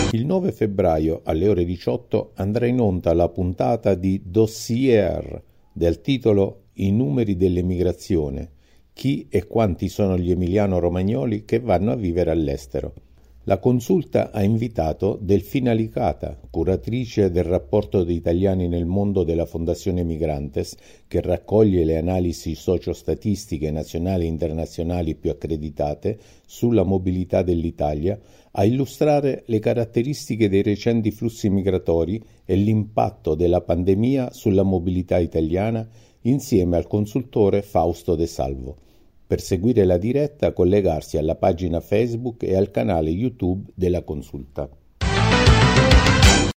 Il 9 febbraio alle ore 18 andrà in onda la puntata di Dossier del titolo I numeri dell'emigrazione. Chi e quanti sono gli emiliano-romagnoli che vanno a vivere all'estero? La consulta ha invitato Delfina Licata, curatrice del rapporto di italiani nel mondo della Fondazione Migrantes, che raccoglie le analisi sociostatistiche nazionali e internazionali più accreditate sulla mobilità dell'Italia, a illustrare le caratteristiche dei recenti flussi migratori e l'impatto della pandemia sulla mobilità italiana, insieme al consultore Fausto De Salvo. Per seguire la diretta, collegarsi alla pagina Facebook e al canale YouTube della consulta.